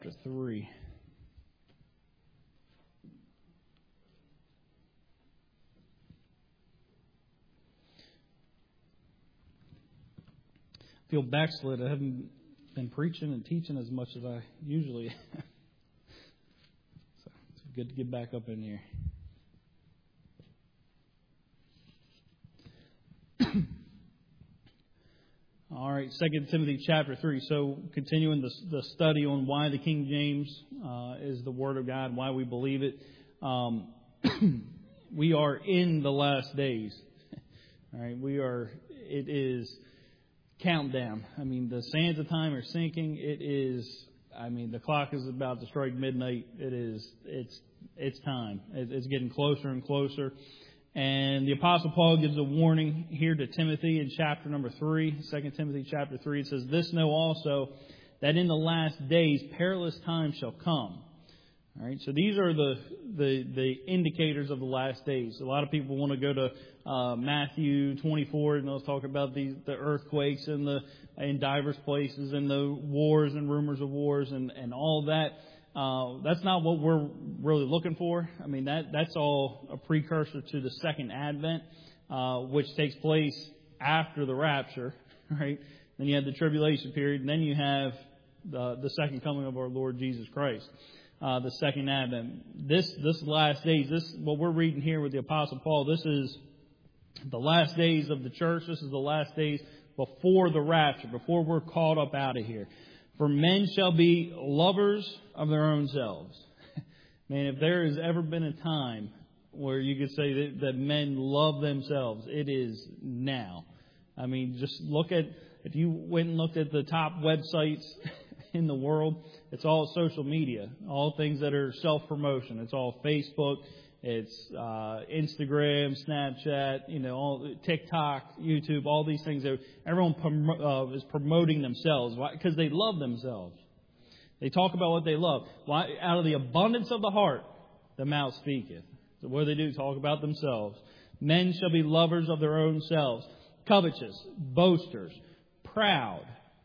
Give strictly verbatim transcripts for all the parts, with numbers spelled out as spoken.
Chapter three. I feel backslid. I haven't been preaching and teaching as much as I usually am. So it's good to get back up in here. All right, Second Timothy chapter three. So continuing the, the study on why the King James uh, is the Word of God, why we believe it. Um, we are in the last days. All right, we are. It is countdown. I mean, the sands of time are sinking. It is. I mean, the clock is about to strike midnight. It is. It's. It's time. It's getting closer and closer. And the Apostle Paul gives a warning here to Timothy in chapter number three, Second Timothy chapter three. It says, "This know also, that in the last days perilous times shall come." All right, so these are the, the the indicators of the last days. A lot of people want to go to uh, Matthew twenty-four, and they'll talk about these, the earthquakes and the in diverse places and the wars and rumors of wars and, and all that. Uh, that's not what we're really looking for. I mean, that that's all a precursor to the second advent, uh, which takes place after the rapture, right? Then you have the tribulation period, and then you have the, the second coming of our Lord Jesus Christ, uh, the second advent. This this last days, this what we're reading here with the Apostle Paul. This is the last days of the church. This is the last days before the rapture, before we're caught up out of here. For men shall be lovers of their own selves. Man, if there has ever been a time where you could say that, that men love themselves, it is now. I mean, just look at, if you went and looked at the top websites in the world, it's all social media, all things that are self-promotion. It's all Facebook, it's uh, Instagram, Snapchat, you know, all TikTok, YouTube, all these things. That everyone prom- uh, is promoting themselves. Why? Because they love themselves. They talk about what they love. Why? Out of the abundance of the heart, the mouth speaketh. So what do they do? Talk about themselves. Men shall be lovers of their own selves, covetous, boasters, proud.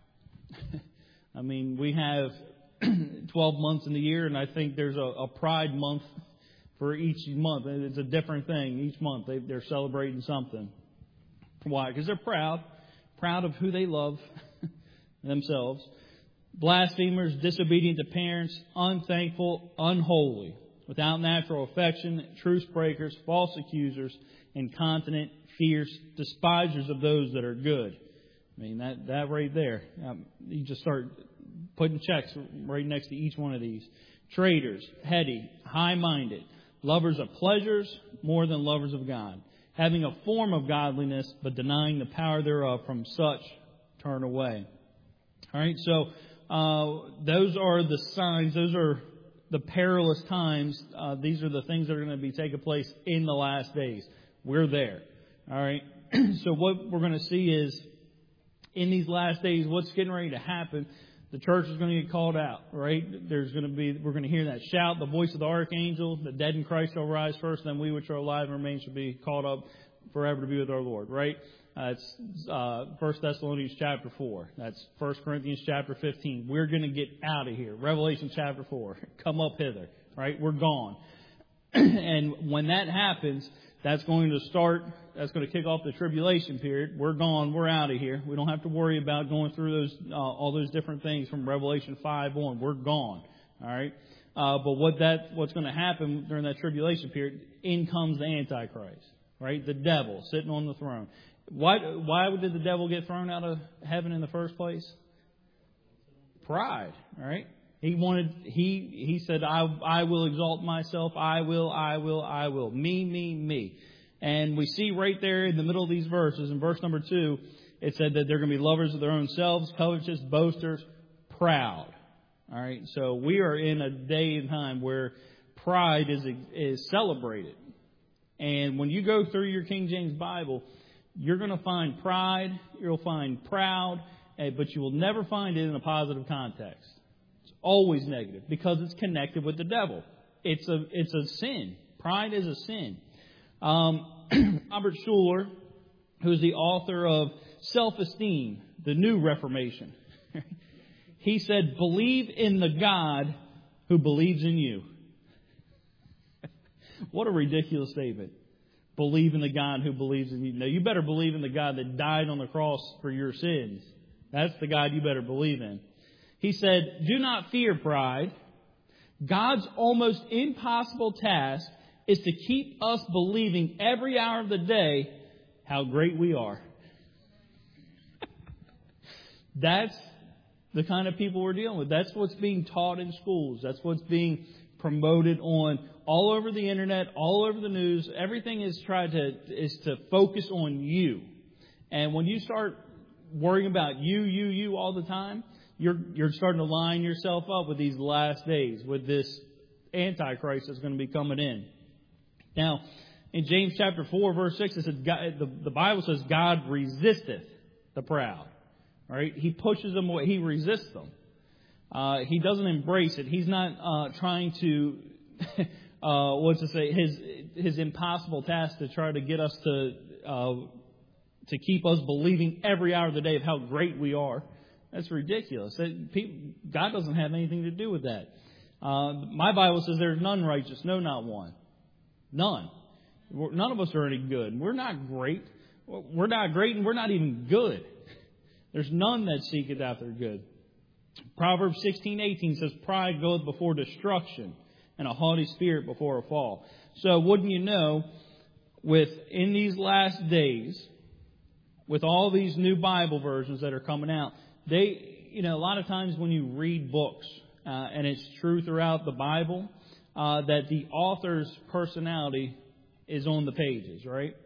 I mean, we have twelve months in the year, and I think there's a, a pride month for each month. It's a different thing. Each month they, they're celebrating something. Why? Because they're proud. Proud of who they love themselves. Blasphemers, disobedient to parents, unthankful, unholy, without natural affection, truce breakers, false accusers, incontinent, fierce, despisers of those that are good. I mean, that, that right there. Um, you just start putting checks right next to each one of these. Traitors, heady, high-minded, lovers of pleasures more than lovers of God, having a form of godliness, but denying the power thereof, from such turn away. All right, so uh, those are the signs. Those are the perilous times. Uh, these are the things that are going to be taking place in the last days. We're there. All right, so what we're going to see is in these last days, what's getting ready to happen. The church is going to get called out, right? There's going to be, we're going to hear that shout, the voice of the archangel, the dead in Christ shall rise first, then we which are alive and remain shall be called up forever to be with our Lord, right? Uh, it's uh, First Thessalonians chapter four. That's First Corinthians chapter fifteen. We're going to get out of here. Revelation chapter four. Come up hither, right? We're gone. And when that happens, that's going to start, that's going to kick off the tribulation period. We're gone. We're out of here. We don't have to worry about going through those, uh, all those different things from Revelation five on. We're gone. All right. Uh, but what that, what's going to happen during that tribulation period, in comes the Antichrist, right? The devil sitting on the throne. Why, why did the devil get thrown out of heaven in the first place? Pride, all right? He wanted, he, he said, I, I will exalt myself. I will, I will, I will. Me, me, me. And we see right there in the middle of these verses, in verse number two, it said that they're going to be lovers of their own selves, covetous, boasters, proud. All right. So we are in a day and time where pride is, is celebrated. And when you go through your King James Bible, you're going to find pride. You'll find proud, but you will never find it in a positive context. Always negative because it's connected with the devil. It's a it's a sin. Pride is a sin. Um, Robert Schuller, who's the author of Self-Esteem, the New Reformation, He said, believe in the God who believes in you. What a ridiculous statement. Believe in the God who believes in you. No, you better believe in the God that died on the cross for your sins. That's the God you better believe in. He said, do not fear pride. God's almost impossible task is to keep us believing every hour of the day how great we are. That's the kind of people we're dealing with. That's what's being taught in schools. That's what's being promoted on all over the internet, all over the news. Everything is tried to is to focus on you. And when you start worrying about you, you, you all the time, you're you're starting to line yourself up with these last days, with this Antichrist that's going to be coming in. Now, in James chapter four, verse six, it says, God, the, the Bible says, God resisteth the proud. All right? He pushes them away. He resists them. Uh, he doesn't embrace it. He's not uh, trying to, uh, what's to say, his his impossible task to try to get us to uh, to keep us believing every hour of the day of how great we are. That's ridiculous. That people, God doesn't have anything to do with that. Uh, my Bible says there's none righteous, no, not one. None. We're, none of us are any good. We're not great. We're not great, and we're not even good. There's none that seeketh after good. Proverbs sixteen eighteen says, pride goeth before destruction, and a haughty spirit before a fall. So wouldn't you know, with in these last days, with all these new Bible versions that are coming out, they, you know, a lot of times when you read books, uh, and it's true throughout the Bible, uh, that the author's personality is on the pages, right?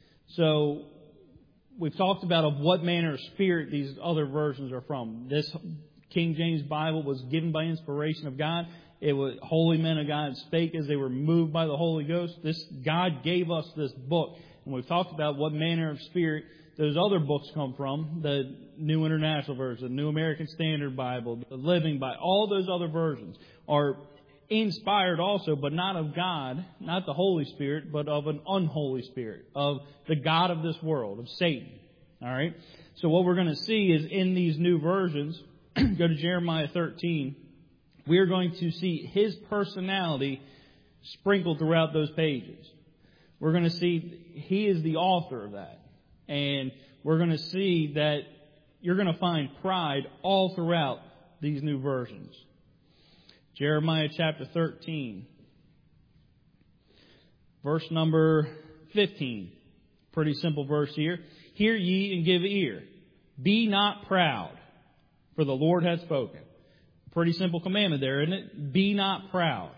So we've talked about of what manner of spirit these other versions are from. This King James Bible was given by inspiration of God. It was holy men of God spake as they were moved by the Holy Ghost. This God gave us this book. And we've talked about what manner of spirit those other books come from. The New International Version, the New American Standard Bible, the Living Bible. All those other versions are inspired also, but not of God, not the Holy Spirit, but of an unholy spirit, of the God of this world, of Satan. All right? So what we're going to see is in these new versions, go to Jeremiah thirteen, we are going to see his personality sprinkled throughout those pages. We're going to see he is the author of that. And we're going to see that you're going to find pride all throughout these new versions. Jeremiah chapter thirteen, verse number fifteen. Pretty simple verse here. Hear ye and give ear. Be not proud, for the Lord hath spoken. Pretty simple commandment there, isn't it? Be not proud.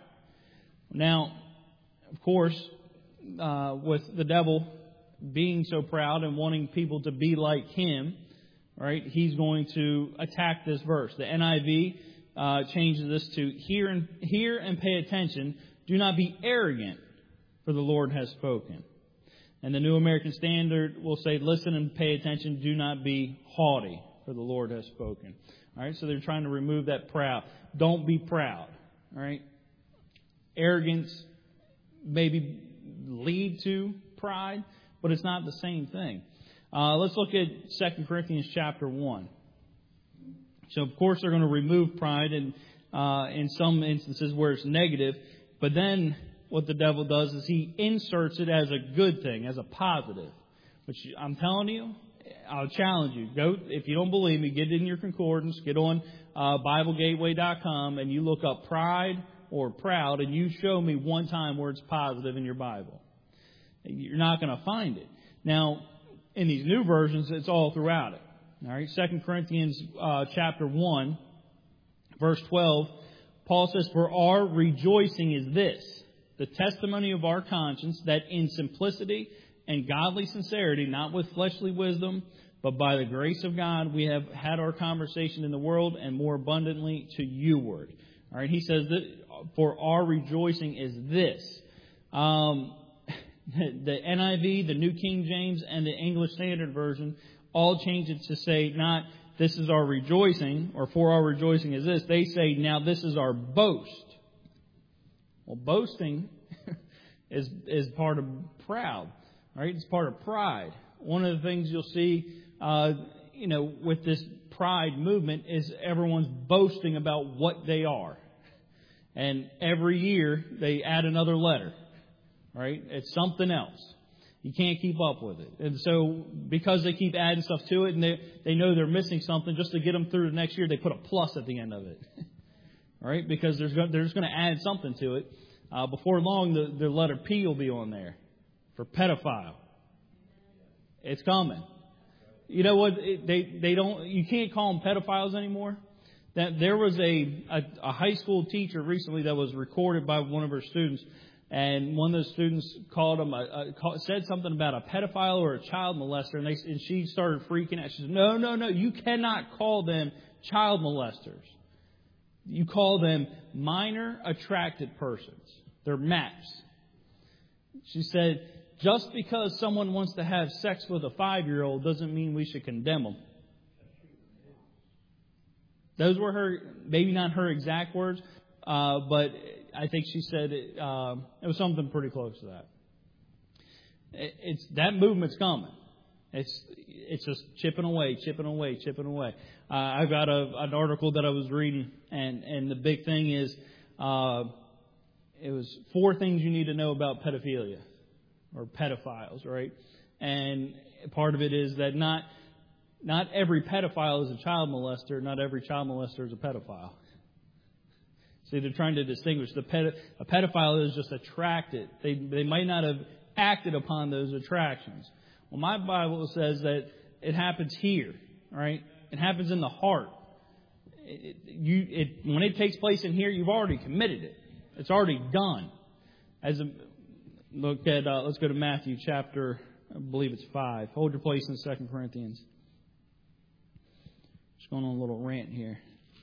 Now, of course, uh, with the devil being so proud and wanting people to be like him, right, he's going to attack this verse. The N I V uh, changes this to hear and, hear and pay attention. Do not be arrogant, for the Lord has spoken. And the New American Standard will say, listen and pay attention. Do not be haughty, for the Lord has spoken. All right, so they're trying to remove that proud. Don't be proud. All right, arrogance maybe lead to pride, but it's not the same thing. Uh, let's look at Second Corinthians chapter one. So, of course, they're going to remove pride in, uh, in some instances where it's negative. But then what the devil does is he inserts it as a good thing, as a positive. Which I'm telling you, I'll challenge you. Go, if you don't believe me, get in your concordance, get on uh, Bible Gateway dot com, and you look up pride or proud, and you show me one time where it's positive in your Bible. You're not going to find it. Now, in these new versions, it's all throughout it. All right, Second Corinthians uh, chapter one, verse twelve, Paul says, for our rejoicing is this, the testimony of our conscience, that in simplicity and godly sincerity, not with fleshly wisdom, but by the grace of God, we have had our conversation in the world, and more abundantly to youward. All right, he says that for our rejoicing is this. Um, the N I V, the New King James, and the English Standard Version all change it to say not this is our rejoicing, or for our rejoicing is this. They say now this is our boast. Well, boasting is is part of proud. Right? It's part of pride. One of the things you'll see, uh, you know, with this pride movement is everyone's boasting about what they are. And every year they add another letter, right? It's something else. You can't keep up with it. And so because they keep adding stuff to it and they, they know they're missing something, just to get them through the next year, they put a plus at the end of it. Right? Because there's they're just going to add something to it. Uh, before long, the, the letter P will be on there for pedophile. It's coming. You know what? It, they they don't. You can't call them pedophiles anymore. That there was a, a a high school teacher recently that was recorded by one of her students, and one of the students called him a, a said something about a pedophile or a child molester, and they and she started freaking out. She said, "No, no, no! You cannot call them child molesters. You call them minor attracted persons. They're M A Ps." She said, "Just because someone wants to have sex with a five-year-old doesn't mean we should condemn them." Those were her, maybe not her exact words, uh, but I think she said it, uh, it was something pretty close to that. It, it's that movement's coming. It's it's just chipping away, chipping away, chipping away. Uh, I've got a, an article that I was reading, and, and the big thing is, uh, it was four things you need to know about pedophilia or pedophiles, right? And part of it is that not not every pedophile is a child molester. Not every child molester is a pedophile. See, they're trying to distinguish. The ped, a pedophile is just attracted. They they might not have acted upon those attractions. Well, my Bible says that it happens here, right? It happens in the heart. It, you, it, when it takes place in here, you've already committed it. It's already done. As a, look at, uh, let's go to Matthew chapter, I believe it's five. Hold your place in Second Corinthians. Just going on a little rant here.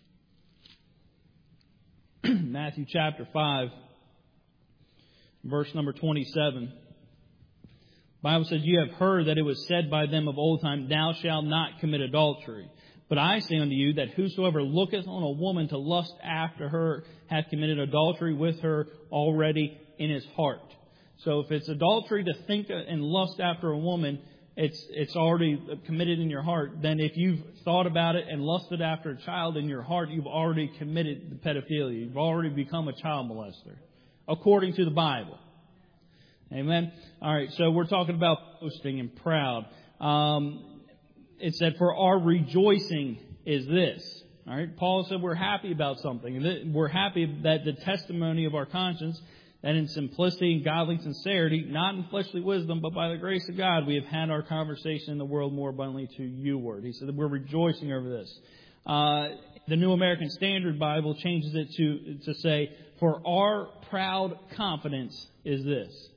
Matthew chapter five, verse number twenty-seven. The Bible says, "You have heard that it was said by them of old time, Thou shalt not commit adultery. But I say unto you that whosoever looketh on a woman to lust after her hath committed adultery with her already in his heart." So if it's adultery to think and lust after a woman, it's it's already committed in your heart. Then if you've thought about it and lusted after a child in your heart, you've already committed the pedophilia. You've already become a child molester, according to the Bible. Amen. All right, so we're talking about boasting and proud. Um, it said, "For our rejoicing is this." All right, Paul said we're happy about something. We're happy that the testimony of our conscience, that in simplicity and godly sincerity, not in fleshly wisdom, but by the grace of God, we have had our conversation in the world more abundantly to you word. He said that we're rejoicing over this. Uh, the New American Standard Bible changes it to to say, "For our proud confidence is this."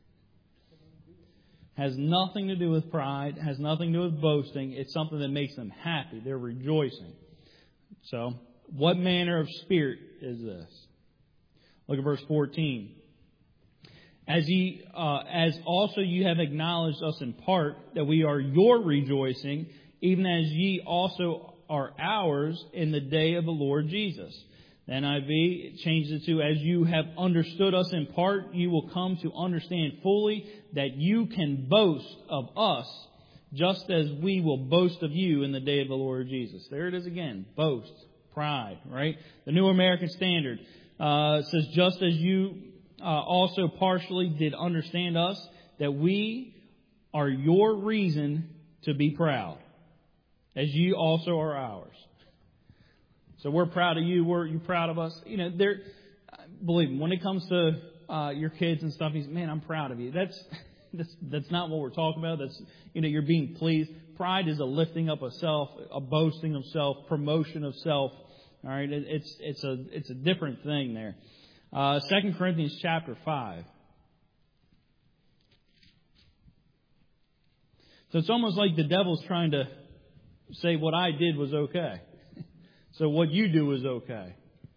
Has nothing to do with pride, has nothing to do with boasting. It's something that makes them happy. They're rejoicing. So, what manner of spirit is this? Look at verse fourteen. As ye, uh, as also you have acknowledged us in part, that we are your rejoicing, even as ye also are ours in the day of the Lord Jesus. The N I V changes it to, as you have understood us in part, you will come to understand fully that you can boast of us, just as we will boast of you in the day of the Lord Jesus. There it is again. Boast. Pride. Right? The New American Standard uh, says, just as you uh, also partially did understand us, that we are your reason to be proud, as you also are ours. So we're proud of you. We're you proud of us. You know, there. Believe me, when it comes to uh, your kids and stuff, he's, man, I'm proud of you. That's that's that's not what we're talking about. That's, you know, you're being pleased. Pride is a lifting up of self, a boasting of self, promotion of self. All right, it, it's it's a it's a different thing there. Uh, Second Corinthians chapter five. So it's almost like the devil's trying to say what I did was okay. So what you do is okay.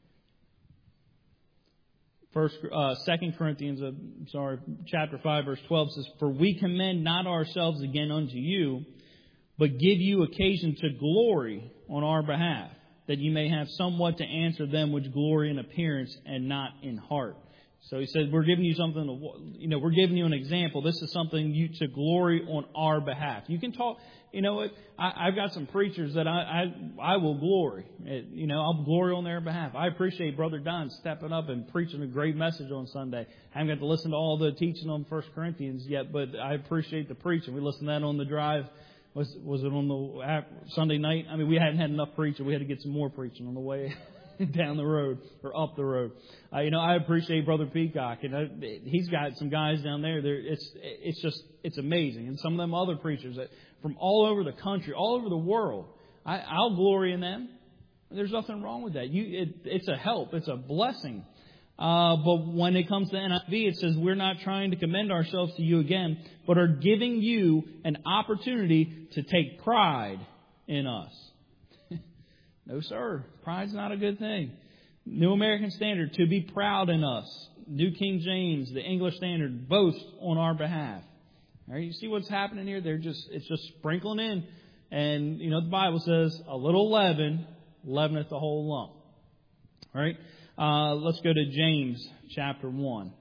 First, uh, Second Corinthians, uh, sorry, chapter five, verse twelve says, "For we commend not ourselves again unto you, but give you occasion to glory on our behalf, that you may have somewhat to answer them which glory in appearance and not in heart." So he said, we're giving you something, to, you know, we're giving you an example. This is something you to glory on our behalf. You can talk, you know what, I, I've got some preachers that I, I, I will glory. It, you know, I'll glory on their behalf. I appreciate Brother Don stepping up and preaching a great message on Sunday. I haven't got to listen to all the teaching on First Corinthians yet, but I appreciate the preaching. We listened to that on the drive. Was, was it on the Sunday night? I mean, we hadn't had enough preaching. We had to get some more preaching on the way down the road or up the road. Uh, you know, I appreciate Brother Peacock, and uh, he's got some guys down there. There, it's it's just it's amazing, and some of them other preachers that from all over the country, all over the world. I, I'll glory in them. There's nothing wrong with that. You, it, it's a help. It's a blessing. Uh, but when it comes to N I V, it says we're not trying to commend ourselves to you again, but are giving you an opportunity to take pride in us. No, sir. Pride's not a good thing. New American Standard, to be proud in us. New King James, the English Standard, boast on our behalf. All right, you see what's happening here? They're just it's just sprinkling in. And, you know, the Bible says, a little leaven leaveneth the whole lump. All right, uh, let's go to James chapter one.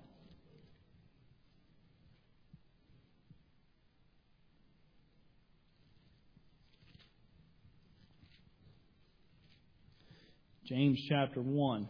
James chapter one,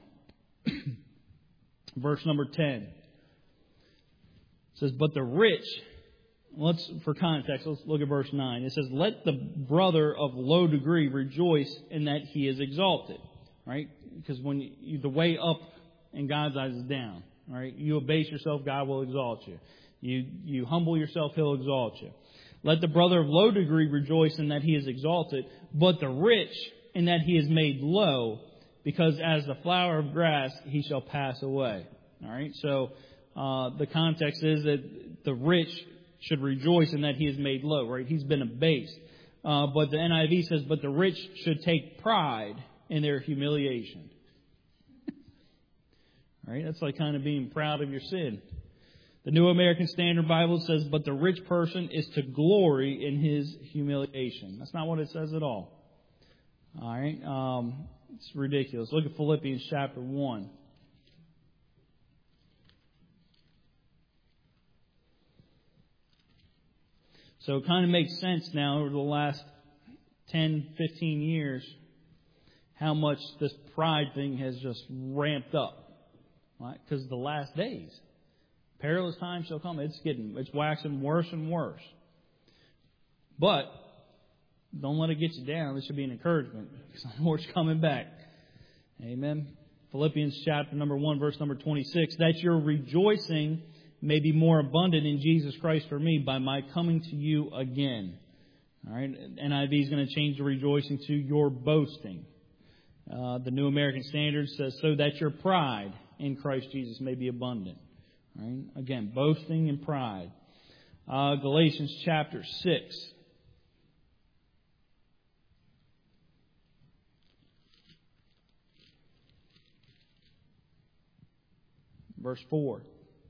verse number ten. It says, but the rich, let's, for context, let's look at verse nine. It says, let the brother of low degree rejoice in that he is exalted. Right? Because when you, the way up in God's eyes is down. Right? You abase yourself, God will exalt you. You, you humble yourself, He'll exalt you. Let the brother of low degree rejoice in that he is exalted, but the rich in that he is made low, because as the flower of grass, he shall pass away. All right. So uh, the context is that the rich should rejoice in that he is made low. Right. He's been abased. Uh, but the N I V says, but the rich should take pride in their humiliation. All right. That's like kind of being proud of your sin. The New American Standard Bible says, but the rich person is to glory in his humiliation. That's not what it says at all. All right. Um, It's ridiculous. Look at Philippians chapter one. So it kind of makes sense now over the last ten, fifteen years how much this pride thing has just ramped up. Right? Because the last days, perilous times shall come. It's getting, it's waxing worse and worse. But don't let it get you down. This should be an encouragement because the Lord's coming back. Amen. Philippians chapter number one, verse number twenty-six. That your rejoicing may be more abundant in Jesus Christ for me by my coming to you again. All right. N I V is going to change the rejoicing to your boasting. Uh, the New American Standard says, so that your pride in Christ Jesus may be abundant. All right. Again, boasting and pride. Uh, Galatians chapter six. Verse four.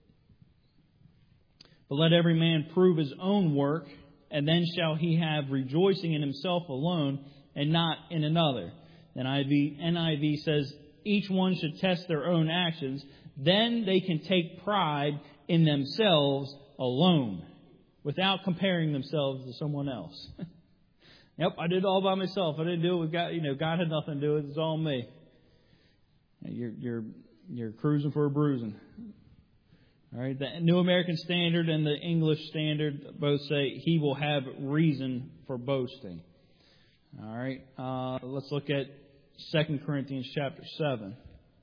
But let every man prove his own work, and then shall he have rejoicing in himself alone, and not in another. N I V, N I V says, each one should test their own actions, then they can take pride in themselves alone, without comparing themselves to someone else. Yep, I did it all by myself. I didn't do it with God. You know, God had nothing to do with it. It's all me. You're, you're, you're cruising for a bruising. All right. The New American Standard and the English Standard both say he will have reason for boasting. All right. Uh, let's look at Second Corinthians chapter seven.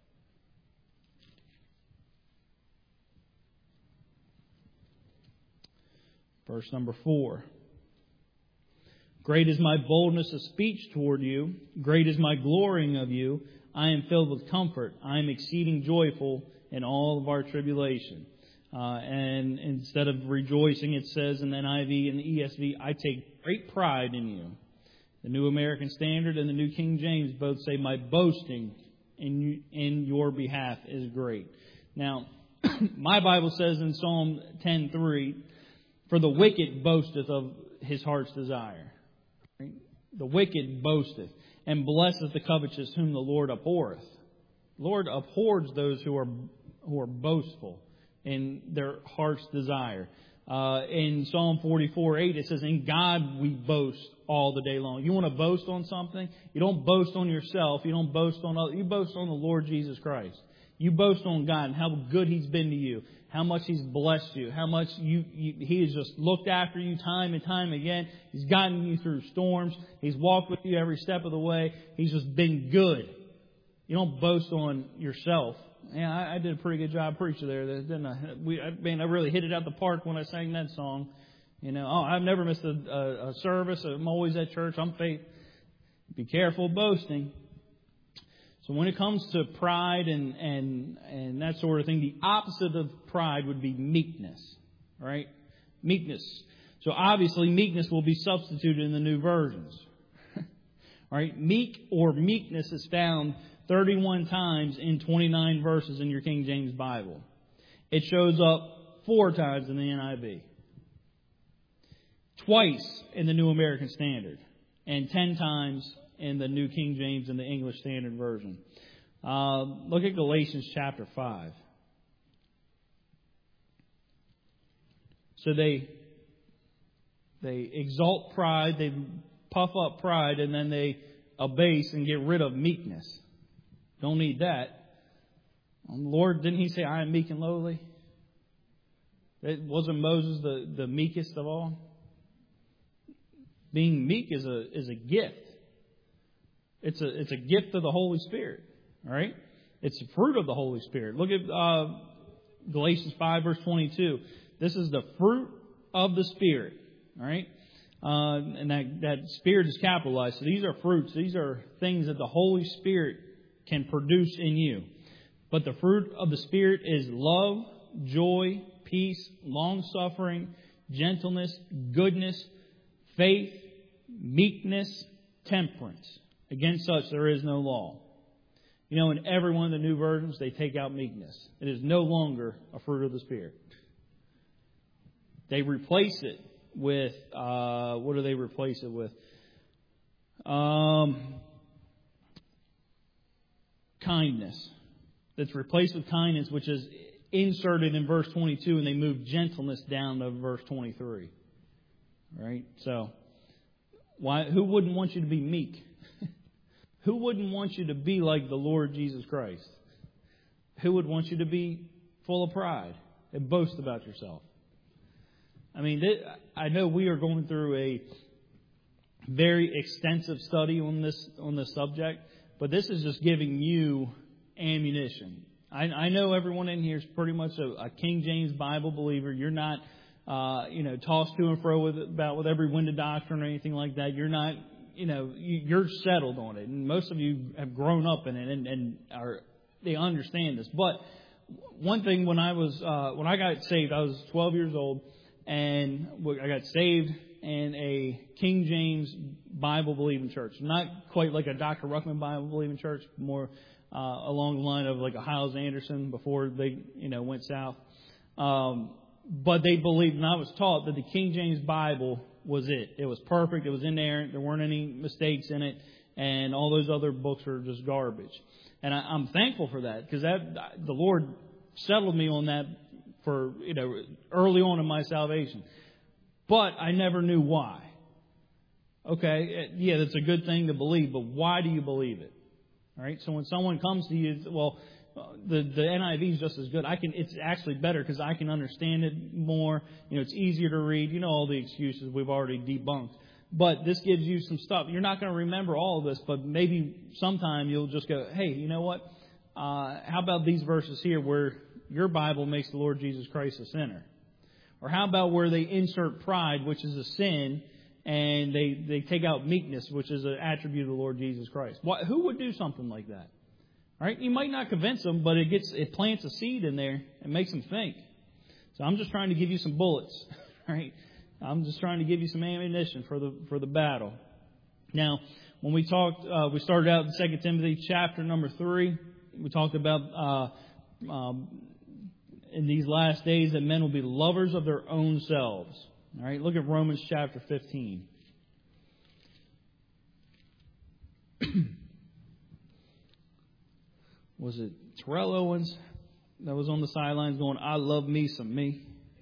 Verse number four. Great is my boldness of speech toward you. Great is my glorying of you. I am filled with comfort. I am exceeding joyful in all of our tribulation. Uh, and instead of rejoicing, it says in the N I V and the E S V, I take great pride in you. The New American Standard and the New King James both say, my boasting in you, in your behalf is great. Now, my Bible says in Psalm ten three, for the wicked boasteth of his heart's desire. Right? The wicked boasteth, and blesseth the covetous whom the Lord abhorreth. The Lord abhors those who are who are boastful in their heart's desire. Uh, in Psalm forty-four eight, it says, "In God we boast all the day long." You want to boast on something? You don't boast on yourself. You don't boast on others. You boast on the Lord Jesus Christ. You boast on God and how good He's been to you, how much He's blessed you, how much you, you He has just looked after you time and time again. He's gotten you through storms. He's walked with you every step of the way. He's just been good. You don't boast on yourself. Yeah, I, I did a pretty good job preaching there, didn't I? We, I mean, I really hit it out the park when I sang that song. You know, oh, I've never missed a, a, a service. I'm always at church. I'm faith. Be careful boasting. So when it comes to pride and, and, and that sort of thing, the opposite of pride would be meekness, right? Meekness. So obviously meekness will be substituted in the new versions. Right? Meek or meekness is found thirty-one times in twenty-nine verses in your King James Bible. It shows up four times in the N I V. Twice in the New American Standard. And ten times in the New King James and the English Standard Version. Uh, look at Galatians chapter five. So they they exalt pride, they puff up pride, and then they abase and get rid of meekness. Don't need that. Lord, didn't He say, "I am meek and lowly"? It wasn't Moses the, the meekest of all? Being meek is a is a gift. It's a it's a gift of the Holy Spirit. All right? It's the fruit of the Holy Spirit. Look at uh, Galatians five, verse twenty-two. This is the fruit of the Spirit. All right? Uh, and that, that Spirit is capitalized. So these are fruits. These are things that the Holy Spirit can produce in you. But the fruit of the Spirit is love, joy, peace, long-suffering, gentleness, goodness, faith, meekness, temperance. Against such there is no law. You know, in every one of the new versions, they take out meekness. It is no longer a fruit of the Spirit. They replace it with, uh, what do they replace it with? Um, kindness. It's replaced with kindness, which is inserted in verse twenty-two, and they move gentleness down to verse twenty-three. Right? So, why? Who wouldn't want you to be meek? Who wouldn't want you to be like the Lord Jesus Christ? Who would want you to be full of pride and boast about yourself? I mean, I know we are going through a very extensive study on this on this subject, but this is just giving you ammunition. I, I know everyone in here is pretty much a, a King James Bible believer. You're not, uh, you know, tossed to and fro with about with every wind of doctrine or anything like that. You're not. You know, you're settled on it, and most of you have grown up in it, and, and are they understand this. But one thing, when I was uh, when I got saved, I was twelve years old, and I got saved in a King James Bible believing church, not quite like a Doctor Ruckman Bible believing church, more uh, along the line of like a Hyles Anderson before they you know went south. Um, but they believed, and I was taught that the King James Bible was it. It was perfect. It was inerrant. There weren't any mistakes in it. And all those other books are just garbage. And I, I'm thankful for that, because that the Lord settled me on that for, you know, early on in my salvation. But I never knew why. Okay, yeah, that's a good thing to believe, but why do you believe it? All right, so when someone comes to you, well, the the N I V is just as good. I can. It's actually better because I can understand it more. You know, it's easier to read. You know, all the excuses we've already debunked. But this gives you some stuff. You're not going to remember all of this, but maybe sometime you'll just go, hey, you know what? Uh, how about these verses here where your Bible makes the Lord Jesus Christ a sinner? Or how about where they insert pride, which is a sin, and they, they take out meekness, which is an attribute of the Lord Jesus Christ? What, who would do something like that? Right? You might not convince them, but it gets it plants a seed in there and makes them think. So I'm just trying to give you some bullets, right? I'm just trying to give you some ammunition for the for the battle. Now, when we talked, uh, we started out in Second Timothy chapter number three. We talked about uh, um, in these last days that men will be lovers of their own selves. All right, look at Romans chapter fifteen. Was it Terrell Owens? that was on the sidelines going, I love me some me.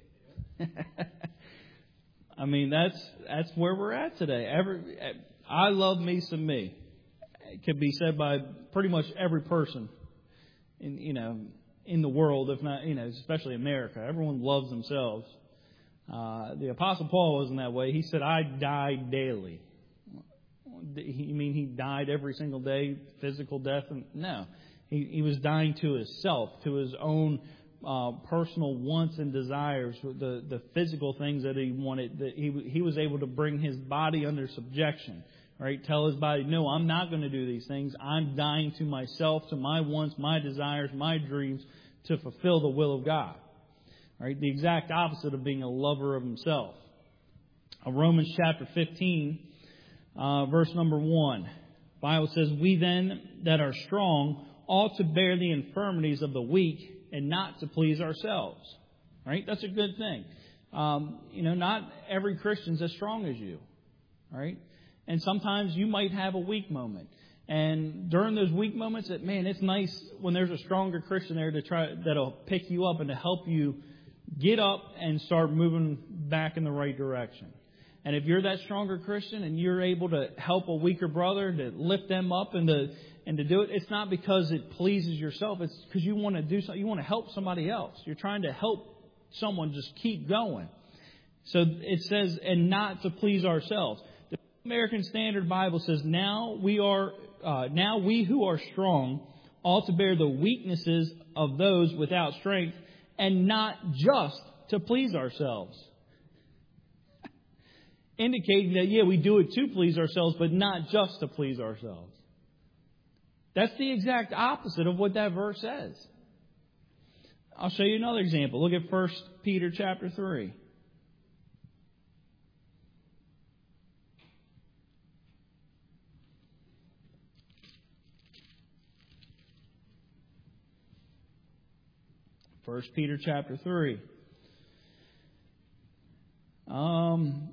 I mean, that's that's where we're at today. Every I love me some me. It could be said by pretty much every person in you know in the world, if not you know especially America. Everyone loves themselves. Uh, the Apostle Paul wasn't that way. He said, "I die daily." You mean he died every single day, physical death? No, he he was dying to himself, to his own uh, personal wants and desires, the the physical things that he wanted. That he he was able to bring his body under subjection. Right? Tell his body, no, I'm not going to do these things. I'm dying to myself, to my wants, my desires, my dreams, to fulfill the will of God. Right? The exact opposite of being a lover of himself. Uh, Romans chapter fifteen, uh, verse number one. The Bible says, we then that are strong ought to bear the infirmities of the weak and not to please ourselves. Right? That's a good thing. Um, you know, not every Christian's as strong as you. Right? And sometimes you might have a weak moment. And during those weak moments, that man, it's nice when there's a stronger Christian there to try that'll pick you up and to help you get up and start moving back in the right direction. And if you're that stronger Christian and you're able to help a weaker brother, to lift them up and to and to do it, it's not because it pleases yourself. It's because you want to do something. You want to help somebody else. You're trying to help someone just keep going. So it says, and not to please ourselves. American Standard Bible says, now we are, uh, now we who are strong ought to bear the weaknesses of those without strength and not just to please ourselves. Indicating that, yeah, we do it to please ourselves, but not just to please ourselves. That's the exact opposite of what that verse says. I'll show you another example. Look at First Peter chapter three. First Peter chapter three. Um,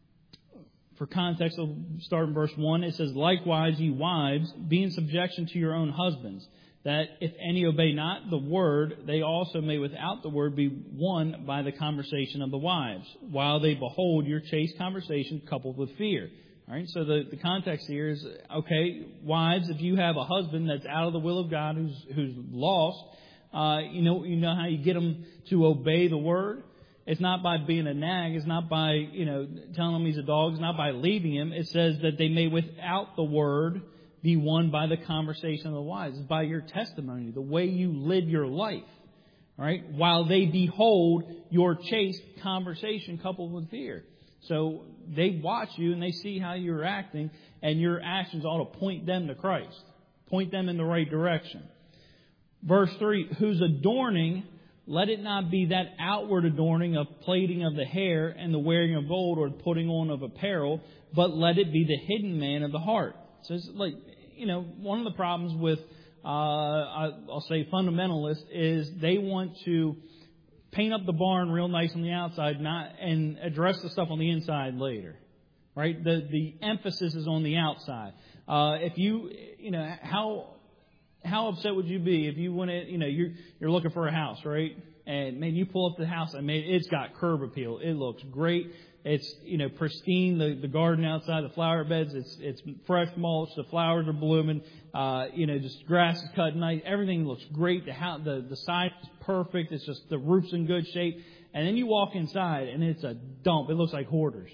for context, I'll start in verse one. It says, likewise, ye wives, be in subjection to your own husbands, that if any obey not the word, they also may without the word be won by the conversation of the wives, while they behold your chaste conversation coupled with fear. All right, so the, the context here is, okay, wives, if you have a husband that's out of the will of God, who's who's lost, Uh, you know, you know how you get them to obey the word? It's not by being a nag. It's not by, you know, telling him he's a dog. It's not by leaving him. It says that they may, without the word, be won by the conversation of the wise. It's by your testimony, the way you live your life. All right? While they behold your chaste conversation coupled with fear. So they watch you and they see how you're acting, and your actions ought to point them to Christ. Point them in the right direction. Verse three, whose adorning, let it not be that outward adorning of plaiting of the hair and the wearing of gold or putting on of apparel, but let it be the hidden man of the heart. So it's like, you know, one of the problems with, uh, I'll say fundamentalists is they want to paint up the barn real nice on the outside, not and address the stuff on the inside later. Right? The, the emphasis is on the outside. Uh, if you, you know, how... How upset would you be if you went in, you know, you're, you're looking for a house, right? And, man, you pull up the house, and, man, it's got curb appeal. It looks great. It's, you know, pristine, the, the garden outside, the flower beds, it's it's fresh mulch, the flowers are blooming, uh, you know, just grass is cut nice. Everything looks great. The house, the, the side is perfect. It's just the roof's in good shape. And then you walk inside, and it's a dump. It looks like hoarders.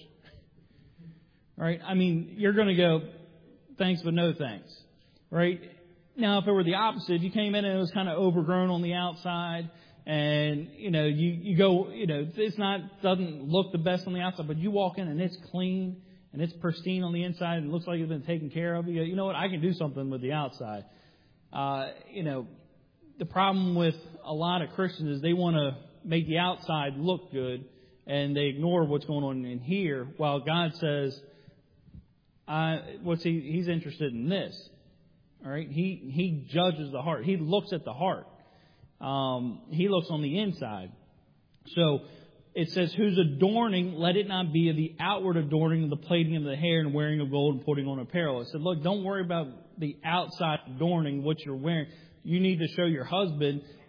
Right? I mean, you're going to go, thanks, but no thanks. Right? Now, if it were the opposite, if you came in and it was kind of overgrown on the outside, and, you know, you, you go, you know, it's not, doesn't look the best on the outside, but you walk in and it's clean and it's pristine on the inside and it looks like it's been taken care of, you go, you know what, I can do something with the outside. Uh, you know, the problem with a lot of Christians is they want to make the outside look good and they ignore what's going on in here, while God says, I, what's he, he's interested in this. All right, he he judges the heart. He looks at the heart. Um, he looks on the inside. So it says, whose adorning, let it not be of the outward adorning of the plaiting of the hair and wearing of gold and putting on apparel. It said, look, don't worry about the outside adorning, what you're wearing. You need to show your husband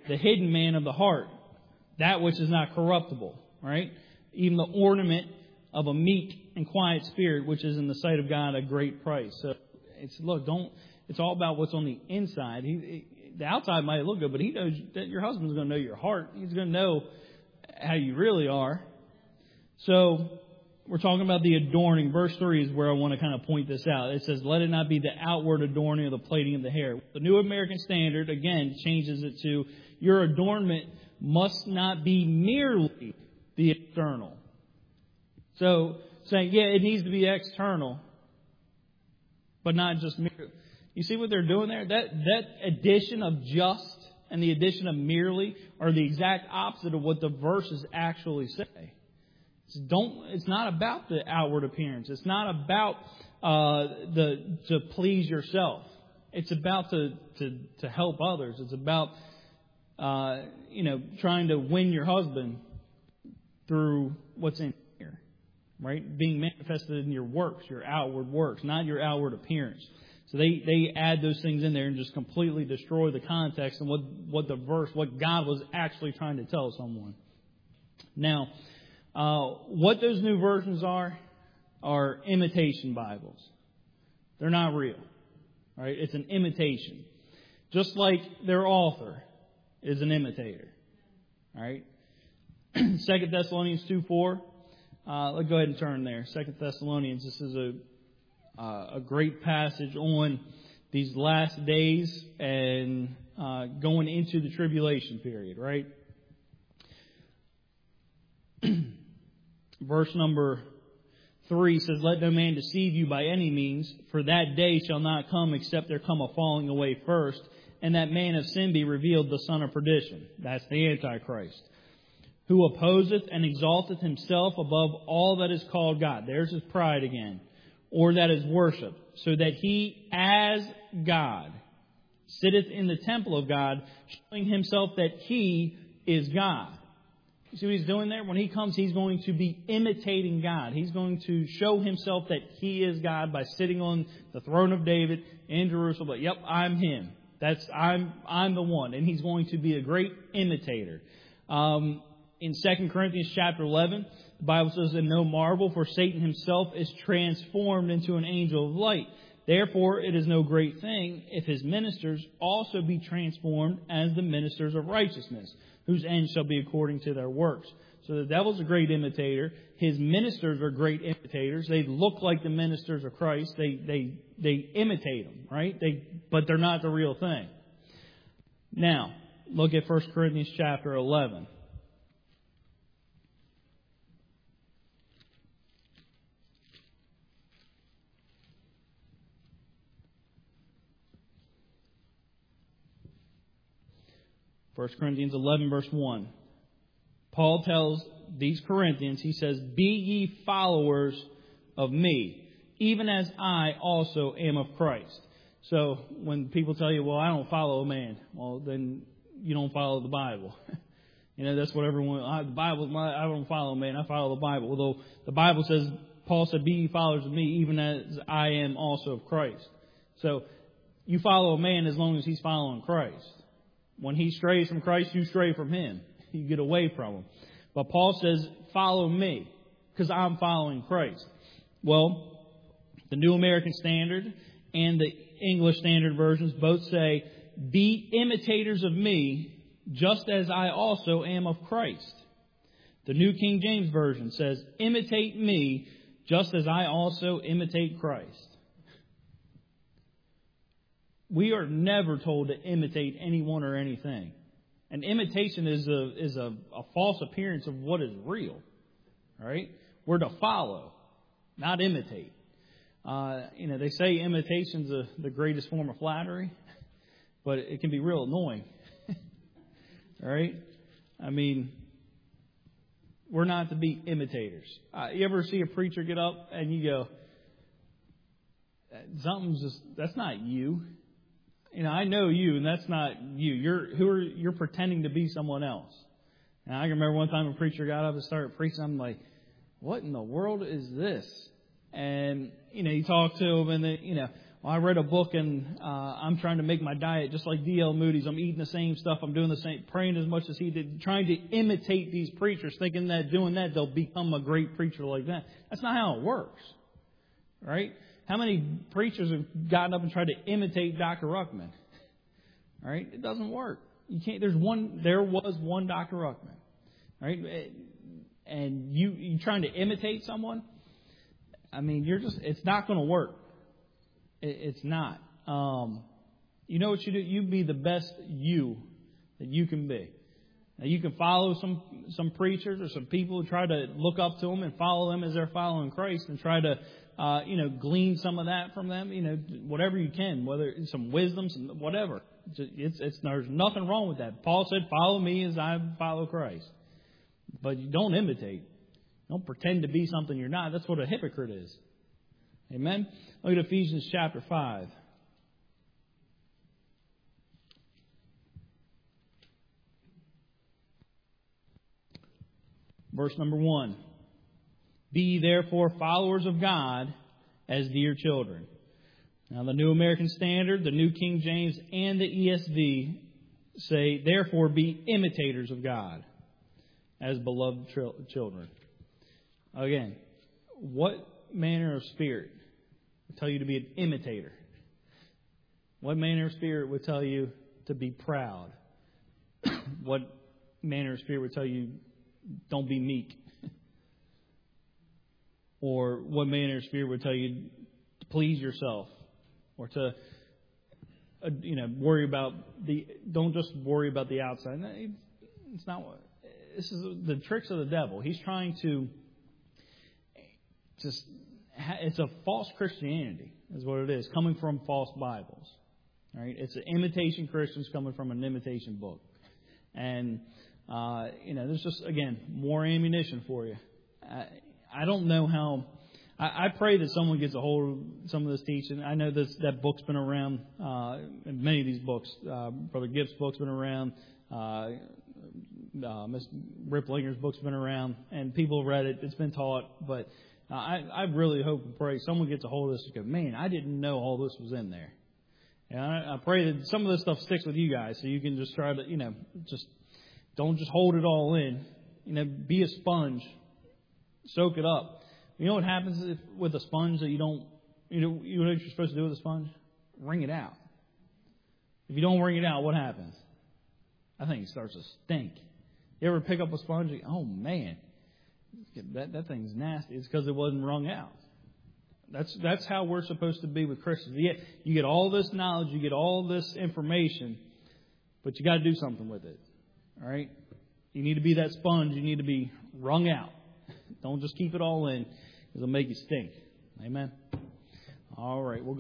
the hidden man of the heart, that which is not corruptible, right? Even the ornament of a meek and quiet spirit, which is in the sight of God a great price. So it's, look, don't, it's all about what's on the inside. He, the outside might look good, but he knows that your husband's going to know your heart. He's going to know how you really are. So we're talking about the adorning. Verse three is where I want to kind of point this out. It says, let it not be the outward adorning of the plaiting of the hair. The New American Standard, again, changes it to, your adornment must not be merely the external. So saying, yeah, it needs to be external, but not just merely. You see what they're doing there? That that addition of just and the addition of merely are the exact opposite of what the verses actually say. It's don't. It's not about the outward appearance. It's not about uh, the to please yourself. It's about to to to help others. It's about uh, you know trying to win your husband through what's in here, right? Being manifested in your works, your outward works, not your outward appearance. So they, they add those things in there and just completely destroy the context and what, what the verse, what God was actually trying to tell someone. Now, uh, what those new versions are, are imitation Bibles. They're not real. Right? It's an imitation. Just like their author is an imitator. All right? Second Thessalonians two four. Uh, let's go ahead and turn there. Second Thessalonians. This is a Uh, a great passage on these last days and uh, going into the tribulation period, right? Verse number three says, let no man deceive you by any means, for that day shall not come except there come a falling away first, and that man of sin be revealed, the son of perdition. That's the Antichrist, who opposeth and exalteth himself above all that is called God. There's his pride again. Or that is worshipped, so that he, as God, sitteth in the temple of God, showing himself that he is God. You see what he's doing there? When he comes, he's going to be imitating God. He's going to show himself that he is God by sitting on the throne of David in Jerusalem. But, yep, I'm him. That's I'm I'm the one. And he's going to be a great imitator. Um, in Second Corinthians chapter eleven, the Bible says, and no marvel, for Satan himself is transformed into an angel of light. Therefore, it is no great thing if his ministers also be transformed as the ministers of righteousness, whose end shall be according to their works. So the devil's a great imitator. His ministers are great imitators. They look like the ministers of Christ. They they they imitate them, right? They but they're not the real thing. Now, look at First Corinthians chapter eleven. First Corinthians eleven, verse one. Paul tells these Corinthians, he says, be ye followers of me, even as I also am of Christ. So when people tell you, well, I don't follow a man, well, then you don't follow the Bible. You know, that's what everyone, I, the Bible, my, I don't follow a man, I follow the Bible. Although the Bible says, Paul said, be ye followers of me, even as I am also of Christ. So you follow a man as long as he's following Christ. When he strays from Christ, you stray from him. You get away from him. But Paul says, follow me, because I'm following Christ. Well, the New American Standard and the English Standard versions both say, be imitators of me, just as I also am of Christ. The New King James Version says, imitate me, just as I also imitate Christ. We are never told to imitate anyone or anything. An imitation is a is a, a false appearance of what is real. All right? We're to follow, not imitate. Uh, you know, they say imitation's a, the greatest form of flattery, but it can be real annoying. All right? I mean, we're not to be imitators. Uh, you ever see a preacher get up and you go, something's just, that's not you. You know, I know you, and that's not you. You're who are you're pretending to be someone else. And I can remember one time a preacher got up and started preaching. I'm like, what in the world is this? And you know, you talk to him, and then you know, well, I read a book and uh, I'm trying to make my diet just like D L Moody's. I'm eating the same stuff. I'm doing the same, praying as much as he did, trying to imitate these preachers, thinking that doing that they'll become a great preacher like that. That's not how it works, right? How many preachers have gotten up and tried to imitate Doctor Ruckman? All right, it doesn't work. You can't. There's one. There was one Doctor Ruckman, right? And you you trying to imitate someone? I mean, you're just. It's not going to work. It, it's not. Um, you know what you do? You be the best you that you can be. Now, you can follow some some preachers or some people who try to look up to them and follow them as they're following Christ and try to, uh, you know, glean some of that from them. You know, whatever you can, whether it's some wisdom, some whatever. It's, it's, there's nothing wrong with that. Paul said, follow me as I follow Christ. But you don't imitate. Don't pretend to be something you're not. That's what a hypocrite is. Amen? Look at Ephesians chapter five. Verse number one. Be ye therefore followers of God as dear children. Now, the New American Standard, the New King James, and the E S V say, therefore be imitators of God as beloved children. Again, what manner of spirit would tell you to be an imitator? What manner of spirit would tell you to be proud? What manner of spirit would tell you don't be meek? Or what manner of spirit would tell you to please yourself? Or to, uh, you know, worry about the, don't just worry about the outside. It's not what, this is the tricks of the devil. He's trying to just, it's a false Christianity, is what it is, coming from false Bibles. Right? It's an imitation Christians coming from an imitation book. And, uh, you know, there's just, again, more ammunition for you. I, I don't know how. I pray that someone gets a hold of some of this teaching. I know this, that book's been around, uh, many of these books. Uh, Brother Gibbs' book's been around. Uh, uh, Miss Riplinger's book's been around. And people have read it. It's been taught. But uh, I, I really hope and pray someone gets a hold of this and go, man, I didn't know all this was in there. And I, I pray that some of this stuff sticks with you guys so you can just try to, you know, just don't just hold it all in. You know, be a sponge. Soak it up. You know what happens if, with a sponge that you don't, you know, you know what you're supposed to do with a sponge? Wring it out. If you don't wring it out, what happens? I think it starts to stink. You ever pick up a sponge and, oh man, that, that thing's nasty. It's because it wasn't wrung out. That's, that's how we're supposed to be with Christians. You get, you get all this knowledge, you get all this information, but you got to do something with it. All right? You need to be that sponge. You need to be wrung out. Don't just keep it all in, because it'll make you stink. Amen? All right. We'll go.